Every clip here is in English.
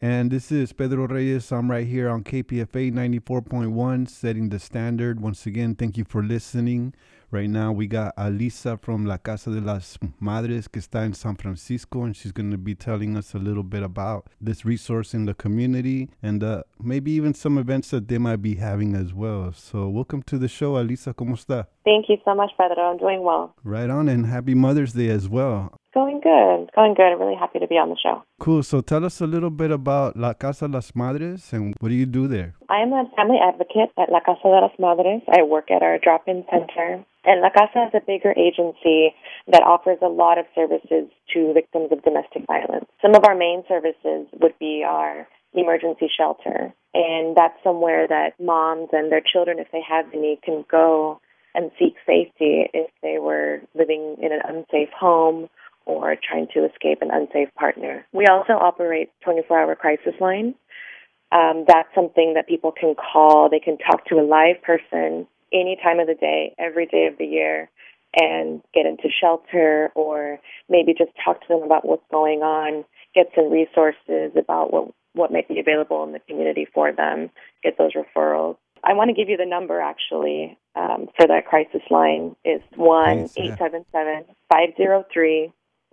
And this is Pedro Reyes. I'm right here on KPFA 94.1, setting the standard. Once again, thank you for listening. Right now, we got Alisa from La Casa de las Madres, que está in San Francisco, and she's going to be telling us a little bit about this resource in the community and maybe even some events that they might be having as well. So, welcome to the show, Alisa. ¿Cómo está? Thank you so much, Pedro. I'm doing well. Right on, and happy Mother's Day as well. Going good. Going good. I'm really happy to be on the show. Cool. So tell us a little bit about La Casa de las Madres and what do you do there? I am a family advocate at La Casa de las Madres. I work at our drop-in center. And La Casa is a bigger agency that offers a lot of services to victims of domestic violence. Some of our main services would be our emergency shelter. And that's somewhere that moms and their children, if they have any, can go and seek safety if they were living in an unsafe home or trying to escape an unsafe partner. We also operate 24-hour crisis line. That's something that people can call. They can talk to a live person any time of the day, every day of the year, and get into shelter or maybe just talk to them about what's going on, get some resources about what might be available in the community for them, get those referrals. I want to give you the number, actually, for that crisis line. It's 1-877-503-1850.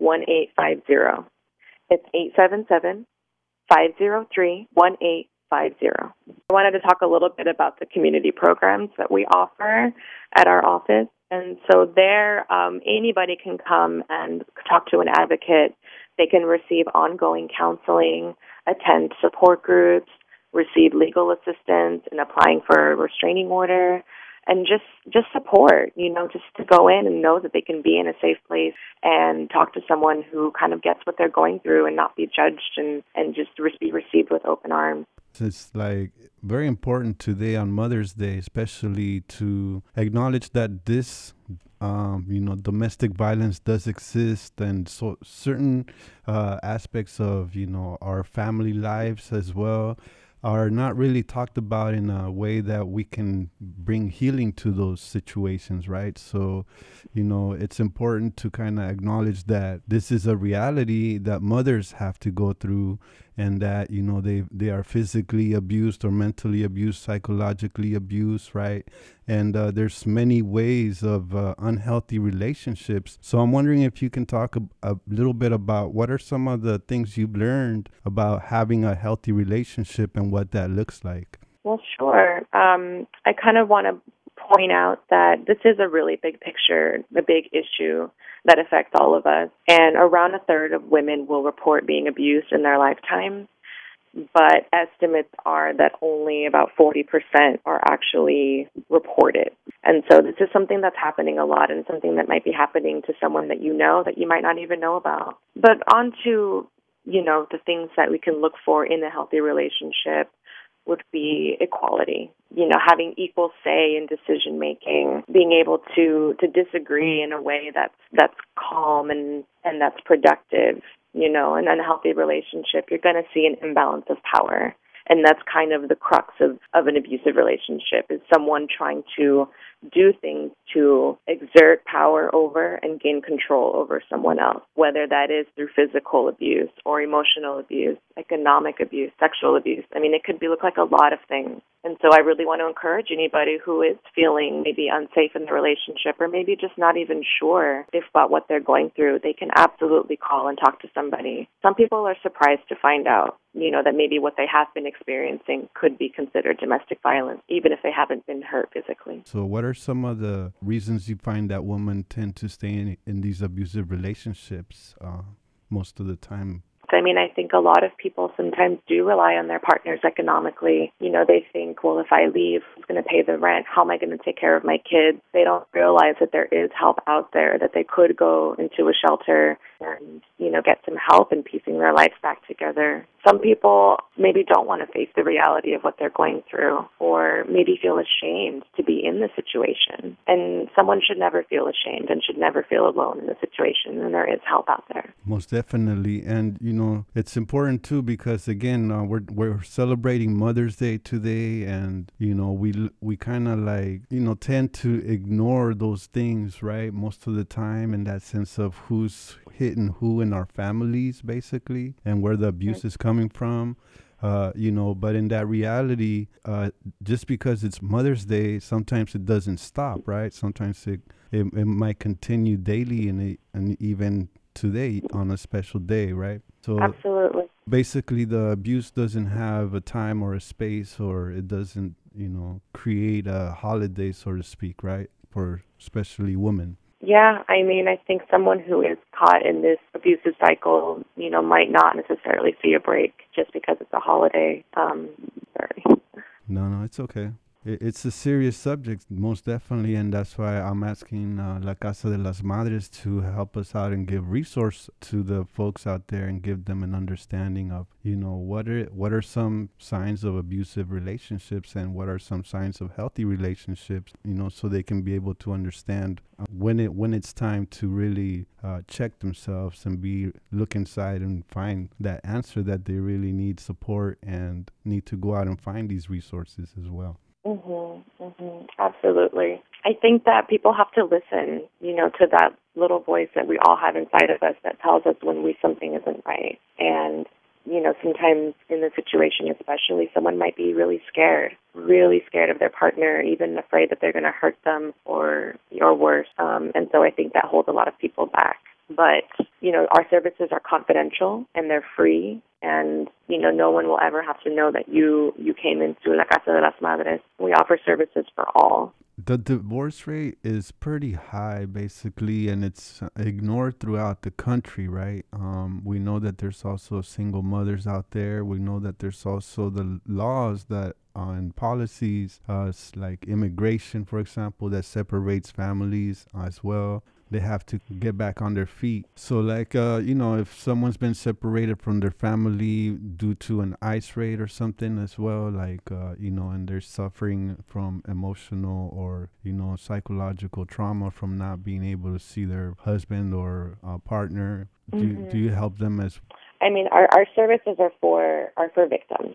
It's 877-503-1850. I wanted to talk a little bit about the community programs that we offer at our office. And so there, anybody can come and talk to an advocate. They can receive ongoing counseling, attend support groups, receive legal assistance in applying for a restraining order, and just support, just to go in and know that they can be in a safe place and talk to someone who kind of gets what they're going through and not be judged and just be received with open arms. It's like very important today on Mother's Day, especially to acknowledge that this domestic violence does exist, and so certain aspects of, our family lives as well are not really talked about in a way that we can bring healing to those situations, right? So, it's important to kind of acknowledge that this is a reality that mothers have to go through, and that, they are physically abused or mentally abused, psychologically abused, right? And there's many ways of unhealthy relationships. So I'm wondering if you can talk a little bit about what are some of the things you've learned about having a healthy relationship and what that looks like. Well, sure. I kind of want to point out that this is a really big picture, a big issue that affects all of us. And around a third of women will report being abused in their lifetime. But estimates are that only about 40% are actually reported. And so this is something that's happening a lot and something that might be happening to someone that you know that you might not even know about. But on to, the things that we can look for in a healthy relationship would be equality, having equal say in decision making, being able to disagree in a way that's calm and that's productive. In an unhealthy relationship, you're going to see an imbalance of power. And that's kind of the crux of an abusive relationship, is someone trying to do things to exert power over and gain control over someone else, whether that is through physical abuse or emotional abuse, economic abuse, sexual abuse. I mean, it could look like a lot of things. And so I really want to encourage anybody who is feeling maybe unsafe in the relationship or maybe just not even sure about what they're going through, they can absolutely call and talk to somebody. Some people are surprised to find out, that maybe what they have been experiencing could be considered domestic violence, even if they haven't been hurt physically. So what are some of the reasons you find that women tend to stay in these abusive relationships most of the time? I mean, I think a lot of people sometimes do rely on their partners economically. They think, well, if I leave, who's going to pay the rent? How am I going to take care of my kids? They don't realize that there is help out there, that they could go into a shelter and, get some help in piecing their lives back together. Some people maybe don't want to face the reality of what they're going through, or maybe feel ashamed to be in the situation. And someone should never feel ashamed and should never feel alone in the situation, and there is help out there. Most definitely. And, it's important too, because again, we're celebrating Mother's Day today, and, we kind of tend to ignore those things, right? Most of the time, in that sense of who's hitting who in our families, basically, and where the abuse is coming from. But in that reality, just because it's Mother's Day, sometimes it doesn't stop, right? Sometimes it might continue daily and even today on a special day, right? So Absolutely. basically, the abuse doesn't have a time or a space, or it doesn't, create a holiday, so to speak, right? For especially women. Yeah, I mean, I think someone who is caught in this abusive cycle, might not necessarily see a break just because it's a holiday. Sorry. No, it's okay. It's a serious subject, most definitely, and that's why I'm asking La Casa de las Madres to help us out and give resource to the folks out there and give them an understanding of, what are some signs of abusive relationships and what are some signs of healthy relationships, so they can be able to understand when it's time to really check themselves and look inside and find that answer that they really need support and need to go out and find these resources as well. Absolutely. I think that people have to listen, to that little voice that we all have inside of us that tells us when something isn't right. And, sometimes in the situation especially, someone might be really scared of their partner, even afraid that they're going to hurt them or worse. And so I think that holds a lot of people back. But, our services are confidential and they're free. And, no one will ever have to know that you came into La Casa de las Madres. We offer services for all. The divorce rate is pretty high, basically, and it's ignored throughout the country, right? We know that there's also single mothers out there. We know that there's also the laws that and policies, like immigration, for example, that separates families as well. They have to get back on their feet. So, like, if someone's been separated from their family due to an ICE raid or something as well, like, and they're suffering from emotional or, psychological trauma from not being able to see their husband or partner, do you help them as? I mean, our services are for victims,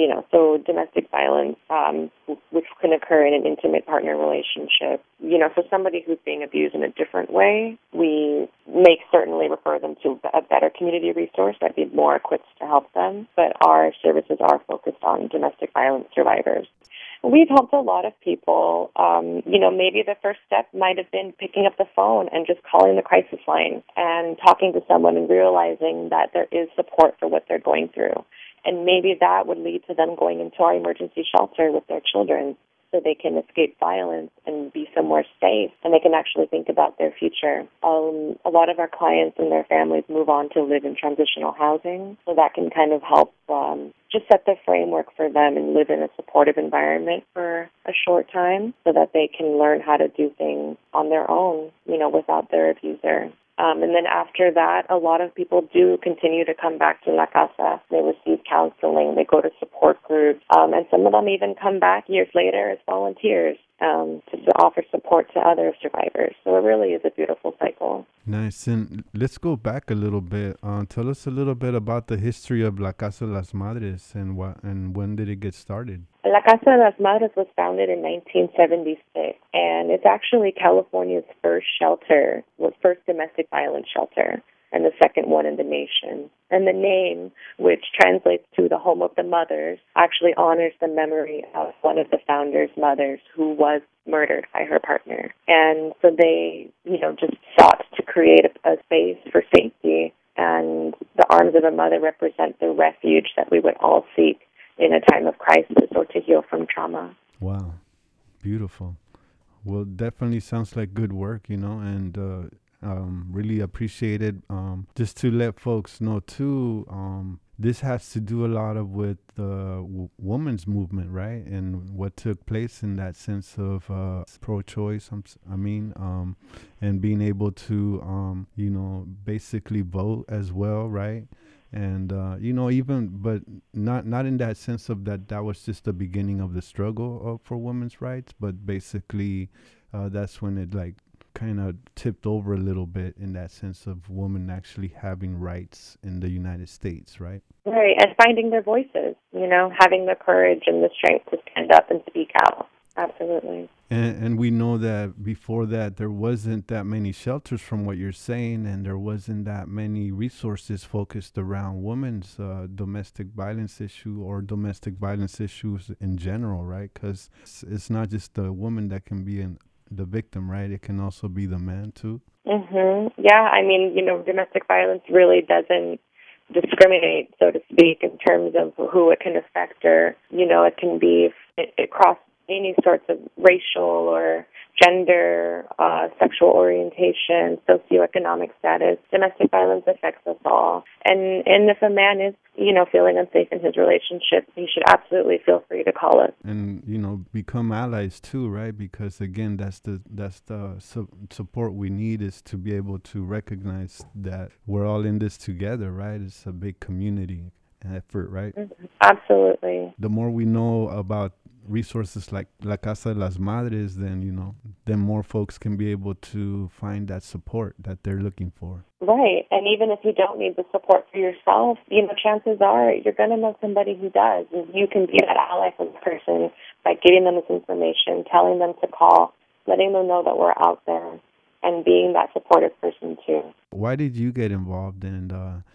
so domestic violence, which can occur in an intimate partner relationship. For somebody who's being abused in a different way, we may certainly refer them to a better community resource that'd be more equipped to help them. But our services are focused on domestic violence survivors. We've helped a lot of people. Maybe the first step might have been picking up the phone and just calling the crisis line and talking to someone and realizing that there is support for what they're going through. And maybe that would lead to them going into our emergency shelter with their children so they can escape violence and be somewhere safe and they can actually think about their future. A lot of our clients and their families move on to live in transitional housing, so that can kind of help just set the framework for them and live in a supportive environment for a short time so that they can learn how to do things on their own, without their abuser. And then after that, a lot of people do continue to come back to La Casa. They receive counseling. They go to support groups. And some of them even come back years later as volunteers to offer support to other survivors. So it really is a beautiful cycle. Nice. And let's go back a little bit. Tell us a little bit about the history of La Casa de las Madres and when did it get started? La Casa de las Madres was founded in 1976, and it's actually California's first domestic violence shelter, and the second one in the nation. And the name, which translates to the home of the mothers, actually honors the memory of one of the founders' mothers who was murdered by her partner. And so they, just sought to create a space for safety, and the arms of a mother represent the refuge that we would all seek in a time of crisis or to heal from trauma. Wow. Beautiful. Well, definitely sounds like good work, and really appreciate it. Just to let folks know too, this has to do a lot with the women's movement, right? And what took place in that sense of pro-choice, and being able to, basically vote as well, right? And but not in that sense of that was just the beginning of the struggle for women's rights, but basically that's when it like kind of tipped over a little bit in that sense of women actually having rights in the United States, right? Right, and finding their voices, having the courage and the strength to stand up and speak out. Absolutely. And we know that before that, there wasn't that many shelters from what you're saying, and there wasn't that many resources focused around women's domestic violence issue or domestic violence issues in general, right? Because it's not just the woman that can be the victim, right? It can also be the man, too. Yeah, I mean, domestic violence really doesn't discriminate, so to speak, in terms of who it can affect, or it can be across any sorts of racial or gender, sexual orientation, socioeconomic status. Domestic violence affects us all, and if a man is feeling unsafe in his relationship, he should absolutely feel free to call us and become allies too, right? Because again, that's the support we need, is to be able to recognize that we're all in this together, right? It's a big community effort, right? Absolutely. The more we know about resources like La Casa de las Madres, then more folks can be able to find that support that they're looking for. Right. And even if you don't need the support for yourself, chances are you're going to know somebody who does. And you can be that ally for the person by giving them this information, telling them to call, letting them know that we're out there, and being that supportive person too. Why did you get involved? And,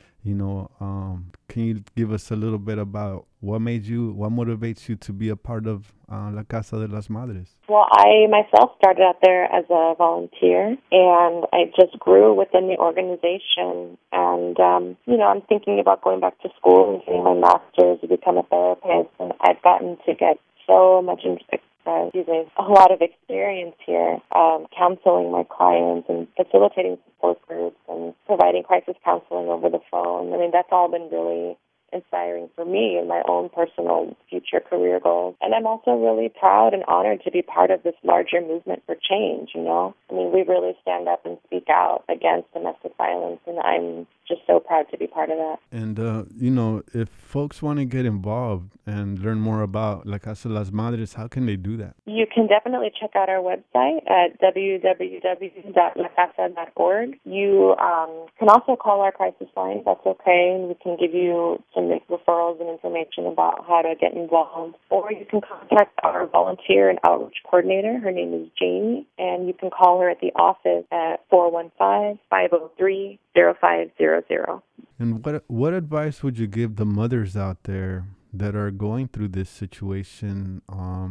can you give us a little bit about what motivates you to be a part of La Casa de las Madres? Well, I myself started out there as a volunteer, and I just grew within the organization. And, I'm thinking about going back to school and getting my master's to become a therapist. And I've gotten to get so much a lot of experience here, counseling my clients and facilitating support groups and providing crisis counseling over the phone. I mean, that's all been really inspiring for me in my own personal future career goals. And I'm also really proud and honored to be part of this larger movement for change, I mean, we really stand up and speak out against domestic violence, and I'm just so proud to be part of that. And, if folks want to get involved and learn more about La Casa de las Madres, how can they do that? You can definitely check out our website at www.lacasa.org. You can also call our crisis line. That's okay. And we can give you some referrals and information about how to get involved. Or you can contact our volunteer and outreach coordinator. Her name is Jamie, and you can call her at the office at 415-503-0500. And what advice would you give the mothers out there that are going through this situation,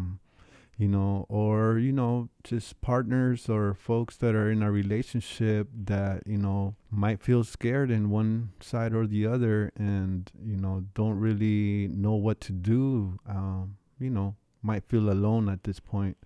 or, just partners or folks that are in a relationship that, might feel scared in one side or the other and, don't really know what to do, might feel alone at this point.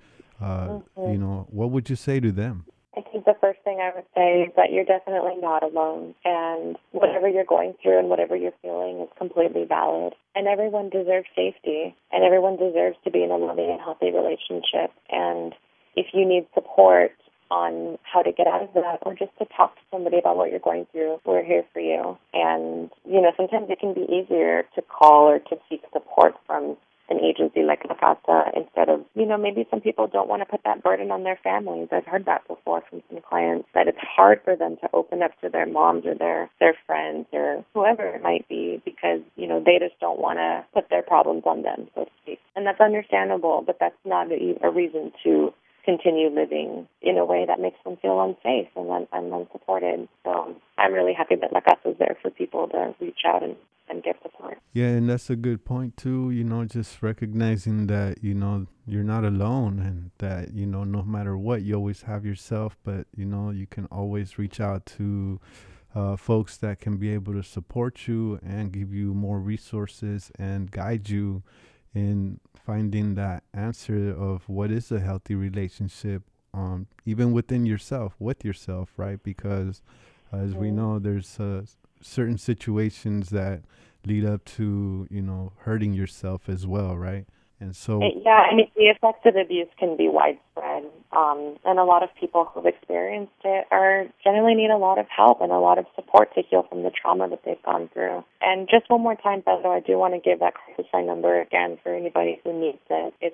What would you say to them? I think the first thing I would say is that you're definitely not alone, and whatever you're going through and whatever you're feeling is completely valid. And everyone deserves safety, and everyone deserves to be in a loving and healthy relationship. And if you need support on how to get out of that, or just to talk to somebody about what you're going through, we're here for you. And, sometimes it can be easier to call or to seek support from an agency like La Casa instead of, maybe some people don't want to put that burden on their families. I've heard that before from some clients, that it's hard for them to open up to their moms or their friends or whoever it might be because, they just don't want to put their problems on them, so to speak. And that's understandable, but that's not a reason to continue living in a way that makes them feel unsafe and unsupported. So I'm really happy that La Casa is there for people to reach out and get support. Yeah, and that's a good point too, just recognizing that, you're not alone and that, no matter what, you always have yourself, but, you can always reach out to folks that can be able to support you and give you more resources and guide you in finding that answer of what is a healthy relationship, even within yourself, with yourself, right? Because as we know, there's certain situations that lead up to, hurting yourself as well, right? And so... Yeah, I mean, the effects of abuse can be widespread, and a lot of people who've experienced it generally need a lot of help and a lot of support to heal from the trauma that they've gone through. And just one more time, Beto, I do want to give that crisis line number again for anybody who needs it. It's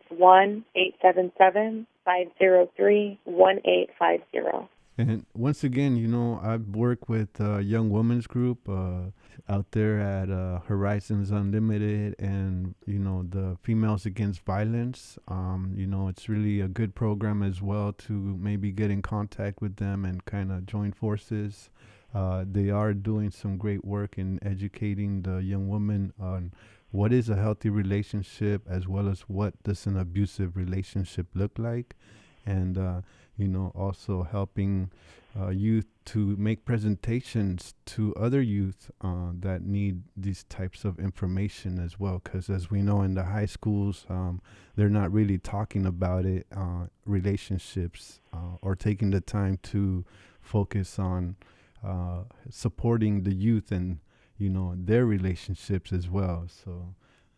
1-877-503-1850. And once again, I work with a young women's group. out there at Horizons Unlimited and, the Females Against Violence. It's really a good program as well to maybe get in contact with them and kind of join forces. They are doing some great work in educating the young women on what is a healthy relationship as well as what does an abusive relationship look like. And, also helping youth to make presentations to other youth that need these types of information as well. Because as we know in the high schools, they're not really talking about it, relationships, or taking the time to focus on supporting the youth and, their relationships as well. So,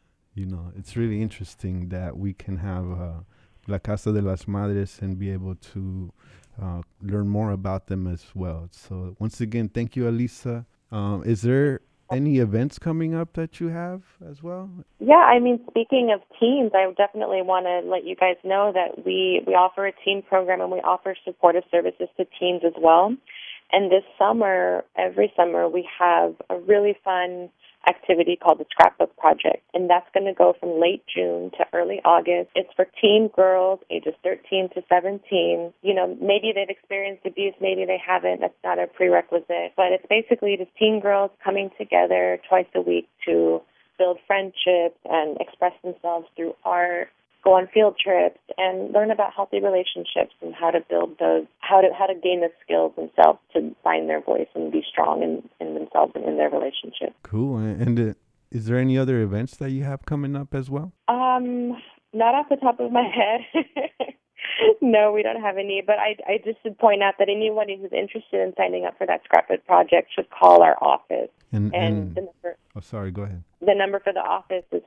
it's really interesting that we can have La Casa de las Madres and be able to learn more about them as well. So once again, thank you, Alisa. Is there any events coming up that you have as well? Yeah, I mean, speaking of teens, I definitely want to let you guys know that we offer a teen program and we offer supportive services to teens as well. And this summer, every summer, we have a really fun activity called the Scrapbook Project, and that's going to go from late June to early August. It's for teen girls ages 13 to 17. Maybe they've experienced abuse, maybe they haven't. That's not a prerequisite, but it's basically just teen girls coming together twice a week to build friendships and express themselves through art, go on field trips, and learn about healthy relationships and how to build those, how to gain the skills themselves to find their voice and be strong in themselves and in their relationship. Cool. And is there any other events that you have coming up as well? Not off the top of my head. No, we don't have any, but I just should point out that anybody who's interested in signing up for that Scrapbook Project should call our office. And the number, sorry, go ahead. The number for the office is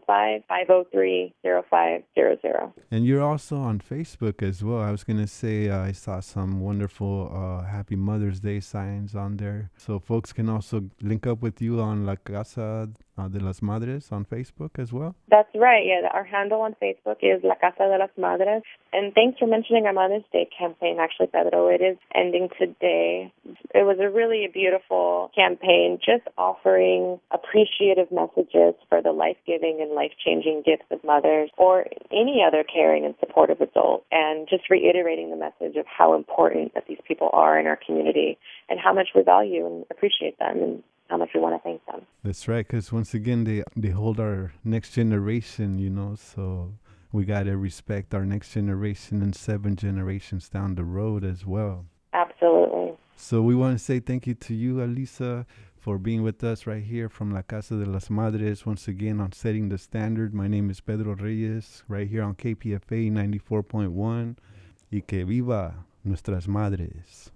415-503-0500. And you're also on Facebook as well. I was going to say I saw some wonderful Happy Mother's Day signs on there. So folks can also link up with you on La Casa de las Madres on Facebook as well? That's right, yeah. Our handle on Facebook is La Casa de las Madres. And thanks for mentioning our Mother's Day campaign, actually, Pedro. It is ending today. It was a really beautiful campaign, just offering appreciative messages for the life-giving and life-changing gifts of mothers or any other caring and supportive adult, and just reiterating the message of how important that these people are in our community and how much we value and appreciate them and how much we want to thank them. That's right, because once again, they hold our next generation, so we got to respect our next generation and 7 generations down the road as well. Absolutely. So we want to say thank you to you, Alisa, for being with us right here from La Casa de las Madres, once again on Setting the Standard. My name is Pedro Reyes, right here on KPFA 94.1. Y que viva nuestras madres.